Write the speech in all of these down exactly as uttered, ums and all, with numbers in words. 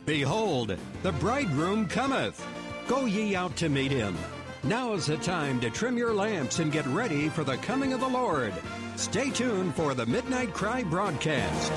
Behold, the bridegroom cometh. Go ye out to meet him. Now is the time to trim your lamps and get ready for the coming of the Lord. Stay tuned for the Midnight Cry broadcast.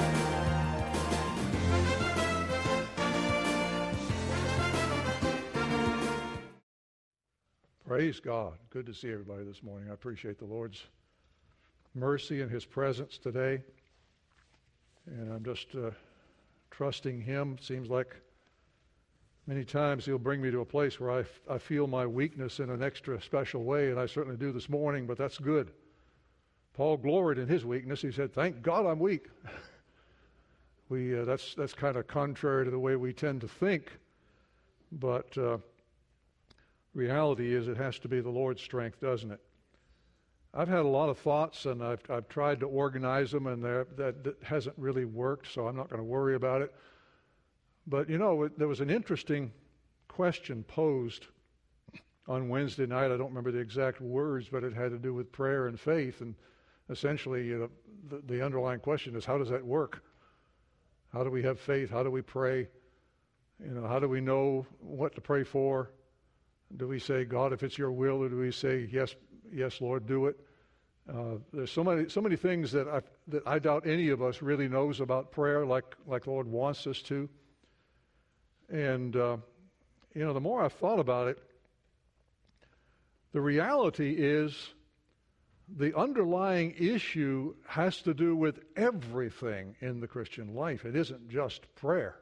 Praise God. Good to see everybody this morning. I appreciate the Lord's mercy and His presence today. And I'm just uh, trusting Him. Seems like many times He'll bring me to a place where I, f- I feel my weakness in an extra special way, and I certainly do this morning, but that's good. Paul gloried in his weakness. He said, thank God I'm weak. we uh, That's, that's kind of contrary to the way we tend to think, but uh, reality is it has to be the Lord's strength, doesn't it? I've had a lot of thoughts, and I've, I've tried to organize them, and that, that hasn't really worked, so I'm not going to worry about it. But, you know, there was an interesting question posed on Wednesday night. I don't remember the exact words, but it had to do with prayer and faith. And essentially, you know, the, the underlying question is, how does that work? How do we have faith? How do we pray? You know, how do we know what to pray for? Do we say, God, if it's your will, or do we say, yes, yes, Lord, do it? Uh, there's so many, so many things that I that I doubt any of us really knows about prayer, like like the Lord wants us to. And, uh, you know, the more I've thought about it, the reality is the underlying issue has to do with everything in the Christian life. It isn't just prayer.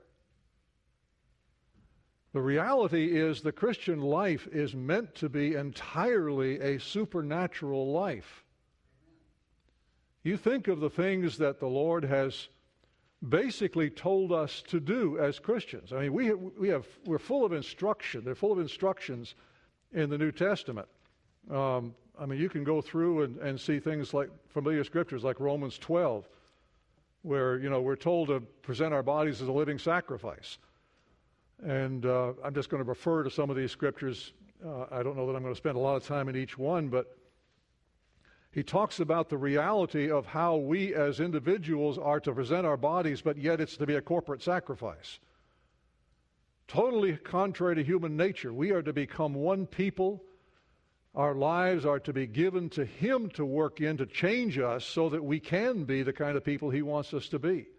The reality is the Christian life is meant to be entirely a supernatural life. You think of the things that the Lord has basically told us to do as Christians. I mean, we have, we have we're full of instruction. They're full of instructions in the New Testament. Um, I mean, you can go through and, and see things like familiar scriptures like Romans twelve, where, you know, we're told to present our bodies as a living sacrifice. And uh, I'm just going to refer to some of these scriptures. Uh, I don't know that I'm going to spend a lot of time in each one, but he talks about the reality of how we as individuals are to present our bodies, but yet it's to be a corporate sacrifice. Totally contrary to human nature. We are to become one people. Our lives are to be given to Him to work in, to change us so that we can be the kind of people He wants us to be.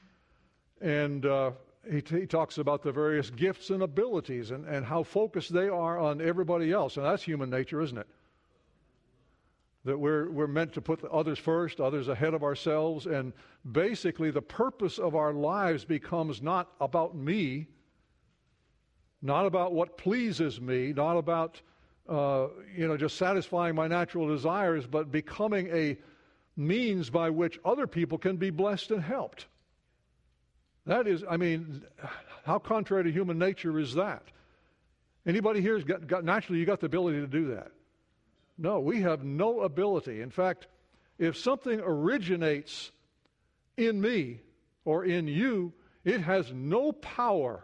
And uh, he, he talks about the various gifts and abilities and, and how focused they are on everybody else. And that's human nature, isn't it? That we're we're meant to put others first, others ahead of ourselves, and basically the purpose of our lives becomes not about me, not about what pleases me, not about uh, you know just satisfying my natural desires, but becoming a means by which other people can be blessed and helped. That is, I mean, how contrary to human nature is that? Anybody here has got, got naturally you got the ability to do that? No, we have no ability. In fact, if something originates in me or in you, it has no power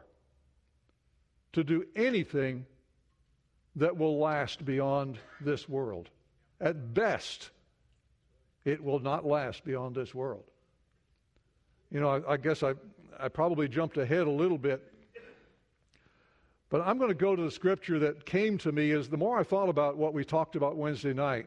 to do anything that will last beyond this world. At best, it will not last beyond this world. You know, I, I guess I, I probably jumped ahead a little bit. But I'm going to go to the scripture that came to me as the more I thought about what we talked about Wednesday night,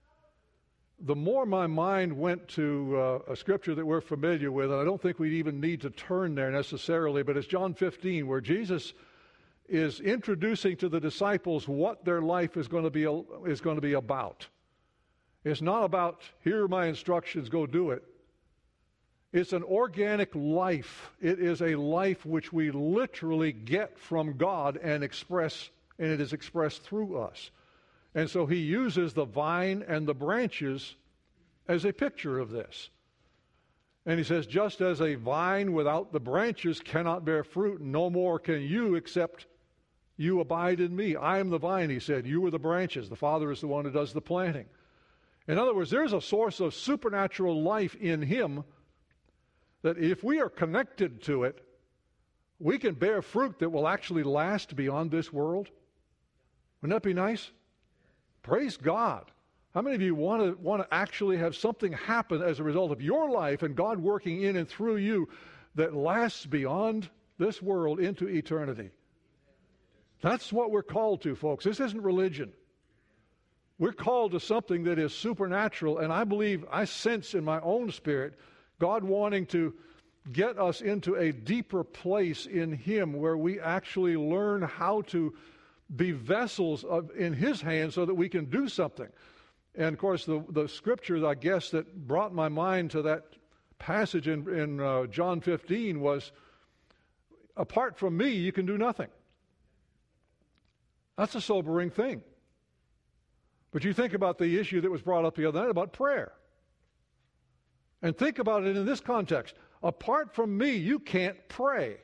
the more my mind went to uh, a scripture that we're familiar with, and I don't think we even need to turn there necessarily, but it's John fifteen, where Jesus is introducing to the disciples what their life is going to be is going to be about. It's not about, here are my instructions, go do it. It's an organic life. It is a life which we literally get from God and express, and it is expressed through us. And so he uses the vine and the branches as a picture of this. And he says, just as a vine without the branches cannot bear fruit, no more can you except you abide in me. I am the vine, he said. You are the branches. The Father is the one who does the planting. In other words, there's a source of supernatural life in him that if we are connected to it, we can bear fruit that will actually last beyond this world. Wouldn't that be nice? Praise God. How many of you want to want to actually have something happen as a result of your life and God working in and through you that lasts beyond this world into eternity. That's what we're called to, folks. This isn't religion. We're called to something that is supernatural, and I believe, I sense in my own spirit, God wanting to get us into a deeper place in Him where we actually learn how to be vessels of, in His hands so that we can do something. And, of course, the, the scripture, I guess, that brought my mind to that passage in, in uh, John fifteen was, apart from me, you can do nothing. That's a sobering thing. But you think about the issue that was brought up the other night about prayer. And think about it in this context. Apart from me, you can't pray.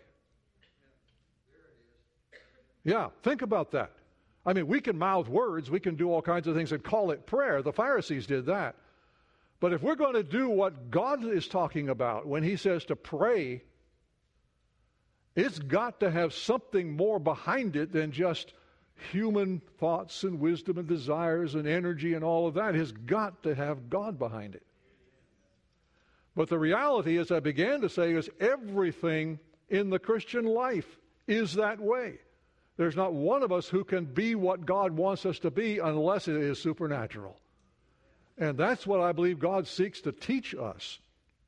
Yeah, think about that. I mean, we can mouth words, we can do all kinds of things and call it prayer. The Pharisees did that. But if we're going to do what God is talking about when He says to pray, it's got to have something more behind it than just human thoughts and wisdom and desires and energy and all of that. It has got to have God behind it. But the reality, as I began to say, is everything in the Christian life is that way. There's not one of us who can be what God wants us to be unless it is supernatural. And that's what I believe God seeks to teach us.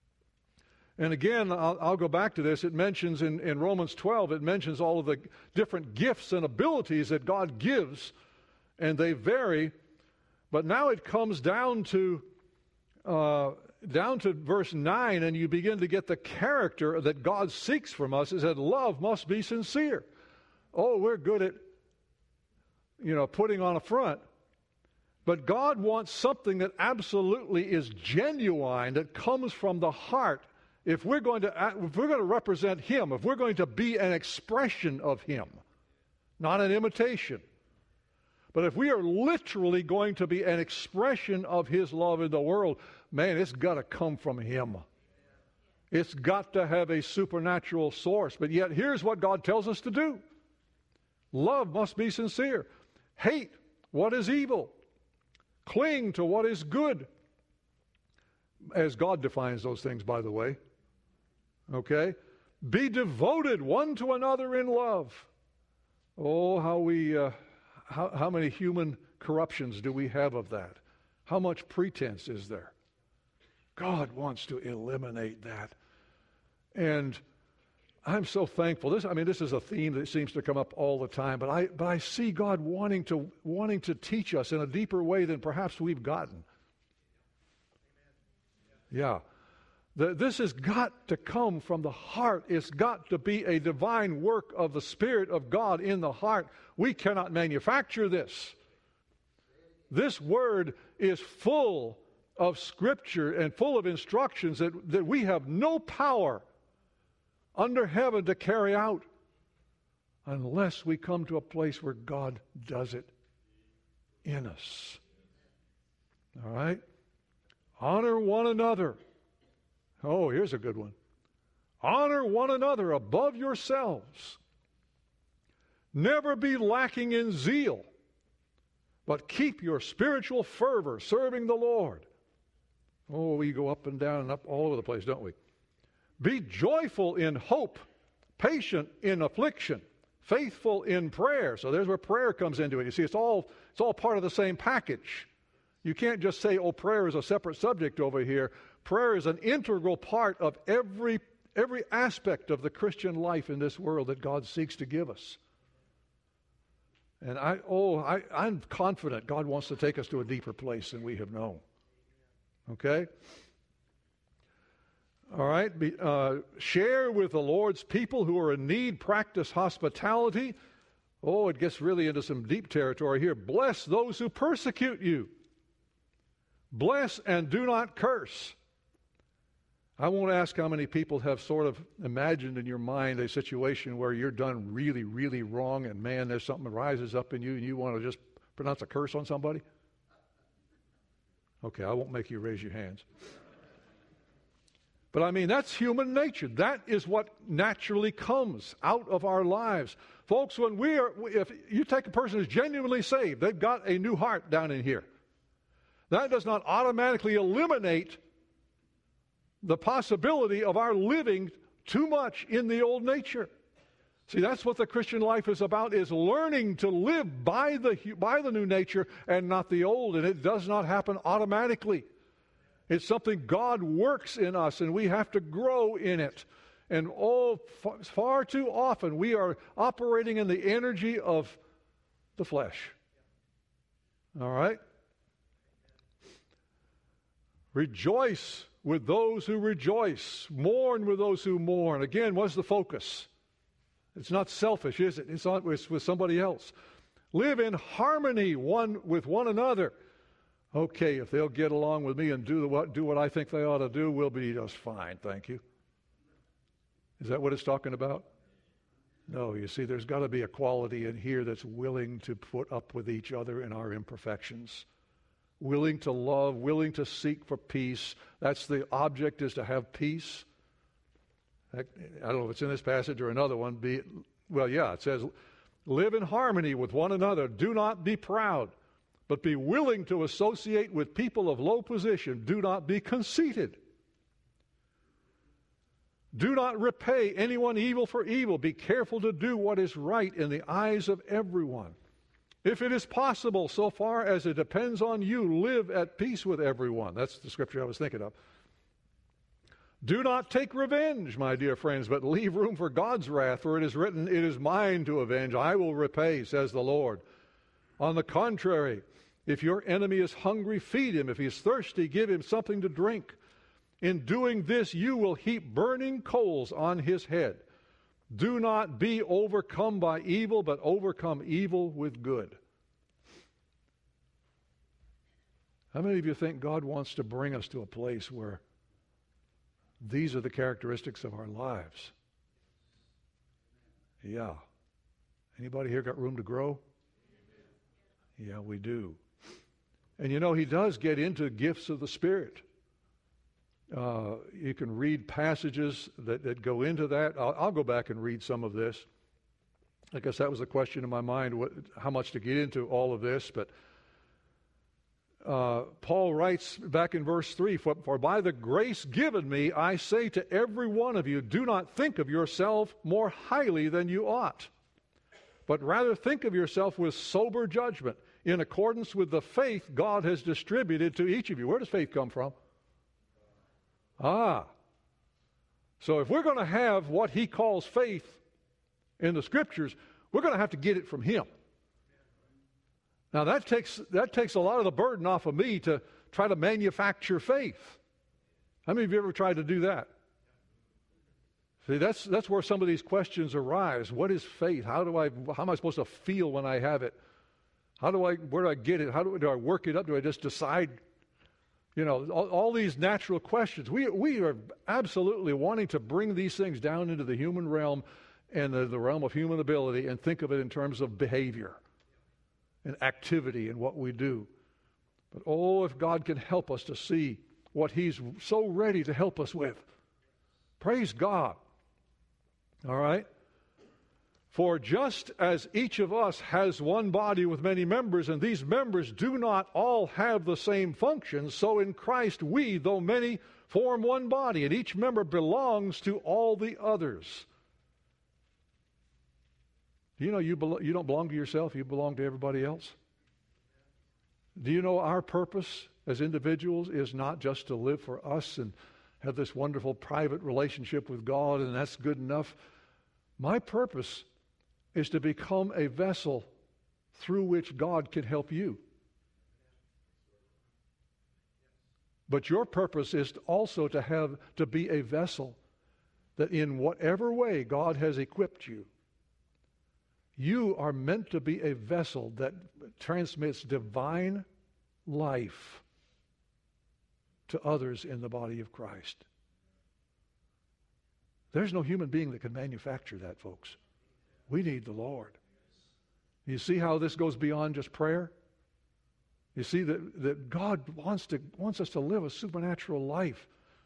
And again, I'll, I'll go back to this. It mentions in, in Romans twelve, it mentions all of the different gifts and abilities that God gives, and they vary. But now it comes down to uh, down to verse nine, and you begin to get the character that God seeks from us, is that love must be sincere. Oh, we're good at, you know, putting on a front. But God wants something that absolutely is genuine, that comes from the heart. If we're going to, if we're going to represent Him, if we're going to be an expression of Him, not an imitation, but if we are literally going to be an expression of His love in the world, man, it's got to come from Him. It's got to have a supernatural source. But yet, here's what God tells us to do. Love must be sincere. Hate what is evil. Cling to what is good. As God defines those things, by the way. Okay? Be devoted one to another in love. Oh, how we, uh, how, how many human corruptions do we have of that? How much pretense is there? God wants to eliminate that. And I'm so thankful. This, I mean, this is a theme that seems to come up all the time, but I, but I see God wanting to, wanting to teach us in a deeper way than perhaps we've gotten. Yeah. The, this has got to come from the heart. It's got to be a divine work of the Spirit of God in the heart. We cannot manufacture this. This Word is full of Scripture and full of instructions that, that we have no power under heaven to carry out unless we come to a place where God does it in us. All right? Honor one another. Oh, here's a good one. Honor one another above yourselves. Never be lacking in zeal, but keep your spiritual fervor serving the Lord. Oh, we go up and down and up all over the place, don't we? Be joyful in hope, patient in affliction, faithful in prayer. So there's where prayer comes into it. You see, it's all it's all part of the same package. You can't just say, oh, prayer is a separate subject over here. Prayer is an integral part of every every aspect of the Christian life in this world that God seeks to give us. And I oh I, I'm confident God wants to take us to a deeper place than we have known. Okay? All right, Be, uh, share with the Lord's people who are in need. Practice hospitality. Oh, it gets really into some deep territory here. Bless those who persecute you. Bless and do not curse. I won't ask how many people have sort of imagined in your mind a situation where you're done really, really wrong, and man, there's something that rises up in you and you want to just pronounce a curse on somebody. Okay, I won't make you raise your hands. But I mean, that's human nature. That is what naturally comes out of our lives. Folks, when we are, if you take a person who's genuinely saved, they've got a new heart down in here. That does not automatically eliminate the possibility of our living too much in the old nature. See, that's what the Christian life is about, is learning to live by the, by the new nature and not the old. And it does not happen automatically. It's something God works in us, and we have to grow in it. And oh, far, far too often we are operating in the energy of the flesh. All right? Rejoice with those who rejoice. Mourn with those who mourn. Again, what's the focus? It's not selfish, is it? It's not it's with somebody else. Live in harmony one with one another. Okay, if they'll get along with me and do what do what I think they ought to do, we'll be just fine, thank you. Is that what it's talking about? No, you see, there's got to be a quality in here that's willing to put up with each other in our imperfections. Willing to love, willing to seek for peace. That's the object, is to have peace. I don't know if it's in this passage or another one. Be, well, yeah, it says, live in harmony with one another. Do not be proud, but be willing to associate with people of low position. Do not be conceited. Do not repay anyone evil for evil. Be careful to do what is right in the eyes of everyone. If it is possible, so far as it depends on you, live at peace with everyone. That's the scripture I was thinking of. Do not take revenge, my dear friends, but leave room for God's wrath, for it is written, it is mine to avenge. I will repay, says the Lord. On the contrary, if your enemy is hungry, feed him. If he is thirsty, give him something to drink. In doing this, you will heap burning coals on his head. Do not be overcome by evil, but overcome evil with good. How many of you think God wants to bring us to a place where these are the characteristics of our lives? Yeah. Anybody here got room to grow? Yeah, we do. And you know, he does get into gifts of the Spirit. Uh, you can read passages that, that go into that. I'll, I'll go back and read some of this. I guess that was the question in my mind, what, how much to get into all of this. But uh, Paul writes back in verse three, for, for by the grace given me, I say to every one of you, do not think of yourself more highly than you ought, but rather think of yourself with sober judgment, in accordance with the faith God has distributed to each of you. Where does faith come from? Ah. So if we're going to have what he calls faith in the Scriptures, we're going to have to get it from him. Now that takes that takes a lot of the burden off of me to try to manufacture faith. How many of you ever tried to do that? See, that's that's where some of these questions arise. What is faith? How do I how am I supposed to feel when I have it? How do I where do I get it? How do, do I work it up? Do I just decide? You know, all, all these natural questions. We we are absolutely wanting to bring these things down into the human realm and the, the realm of human ability and think of it in terms of behavior and activity and what we do. But oh, if God can help us to see what he's so ready to help us with. Praise God. All right? For just as each of us has one body with many members, and these members do not all have the same function, so in Christ we, though many, form one body, and each member belongs to all the others. Do you know you, belo- you don't belong to yourself, you belong to everybody else? Do you know our purpose as individuals is not just to live for us and have this wonderful private relationship with God, and that's good enough? My purpose is to become a vessel through which God can help you. But your purpose is also to have to be a vessel that in whatever way God has equipped you, you are meant to be a vessel that transmits divine life to others in the body of Christ. There's no human being that can manufacture that, folks. We need the Lord. You see how this goes beyond just prayer? You see that, that God wants to wants us to live a supernatural life.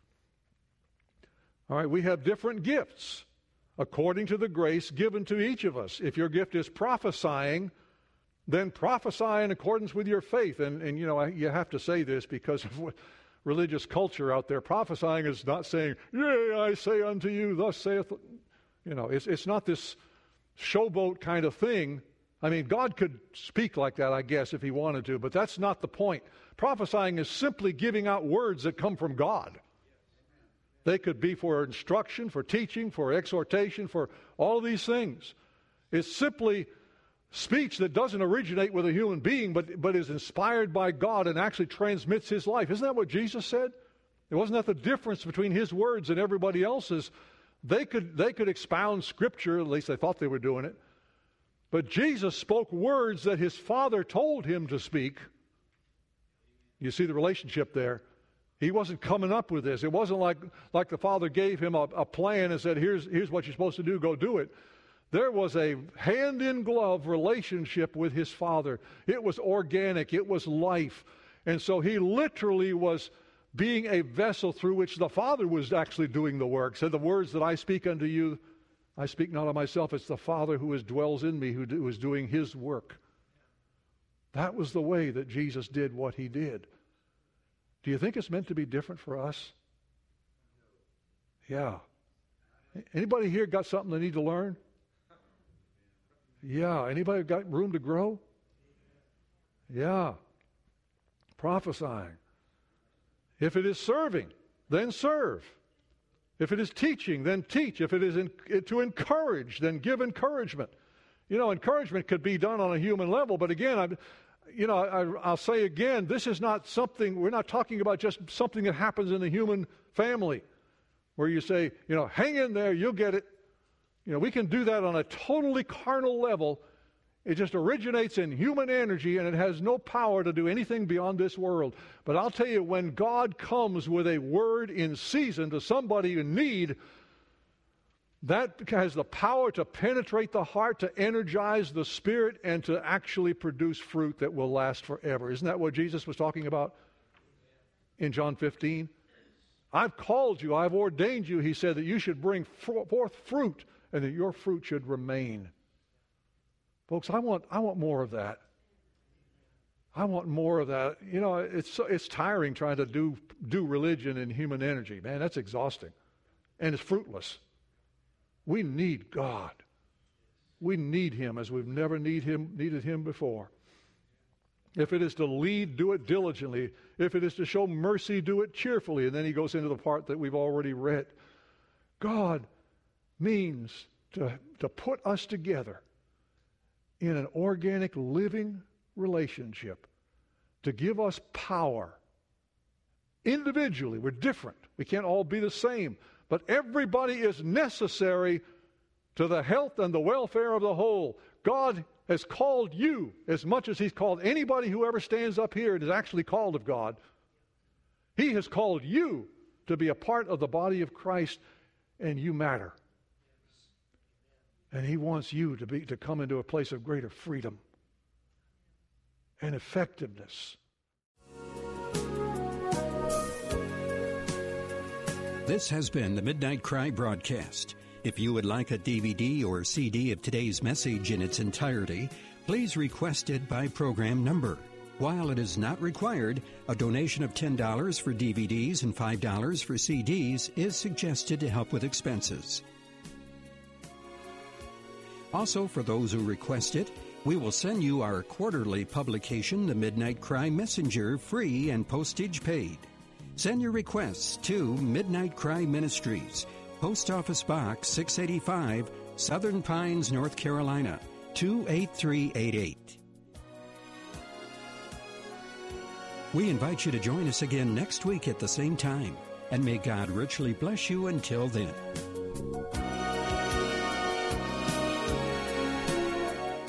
All right, we have different gifts according to the grace given to each of us. If your gift is prophesying, then prophesy in accordance with your faith. And, and you know, I, you have to say this because of what religious culture out there. Prophesying is not saying, yea, I say unto you, thus saith, you know, it's, it's not this showboat kind of thing. I mean, God could speak like that, I guess, if he wanted to, but that's not the point. Prophesying is simply giving out words that come from God. They could be for instruction, for teaching, for exhortation, for all of these things. It's simply speech that doesn't originate with a human being, but, but is inspired by God and actually transmits his life. Isn't that what Jesus said? It wasn't that the difference between his words and everybody else's. They could, they could expound Scripture, at least they thought they were doing it. But Jesus spoke words that his Father told him to speak. You see the relationship there. He wasn't coming up with this. It wasn't like, like the Father gave him a, a plan and said, here's, here's what you're supposed to do, go do it. There was a hand-in-glove relationship with his Father. It was organic. It was life. And so he literally was being a vessel through which the Father was actually doing the work. Said, the words that I speak unto you, I speak not of myself. It's the Father who is, dwells in me, who, do, who is doing his work. That was the way that Jesus did what he did. Do you think it's meant to be different for us? Yeah. Anybody here got something they need to learn? Yeah. Anybody got room to grow? Yeah. Prophesying. If it is serving, then serve. If it is teaching, then teach. If it is in, to encourage, then give encouragement. You know, encouragement could be done on a human level, but again, I'm, you know, I, I'll say again, this is not something, we're not talking about just something that happens in the human family, where you say, you know, hang in there, you'll get it. You know, we can do that on a totally carnal level. It just originates in human energy, and it has no power to do anything beyond this world. But I'll tell you, when God comes with a word in season to somebody in need, that has the power to penetrate the heart, to energize the spirit, and to actually produce fruit that will last forever. Isn't that what Jesus was talking about in John fifteen? I've called you, I've ordained you, he said, that you should bring forth fruit and that your fruit should remain. Folks, I want I want more of that. I want more of that. You know, it's it's tiring trying to do do religion in human energy. Man, that's exhausting. And it's fruitless. We need God. We need him as we've never need him needed him before. If it is to lead, do it diligently. If it is to show mercy, do it cheerfully. And then he goes into the part that we've already read. God means to, to put us together in an organic, living relationship, to give us power. Individually, we're different. We can't all be the same. But everybody is necessary to the health and the welfare of the whole. God has called you as much as he's called anybody who ever stands up here and is actually called of God. He has called you to be a part of the body of Christ, and you matter. And he wants you to be to come into a place of greater freedom and effectiveness. This has been the Midnight Cry broadcast. If you would like a D V D or C D of today's message in its entirety, please request it by program number. While it is not required, a donation of ten dollars for D V Ds and five dollars for C Ds is suggested to help with expenses. Also, for those who request it, we will send you our quarterly publication, The Midnight Cry Messenger, free and postage paid. Send your requests to Midnight Cry Ministries, Post Office Box six eighty-five, Southern Pines, North Carolina, two eight three eight eight. We invite you to join us again next week at the same time, and may God richly bless you until then.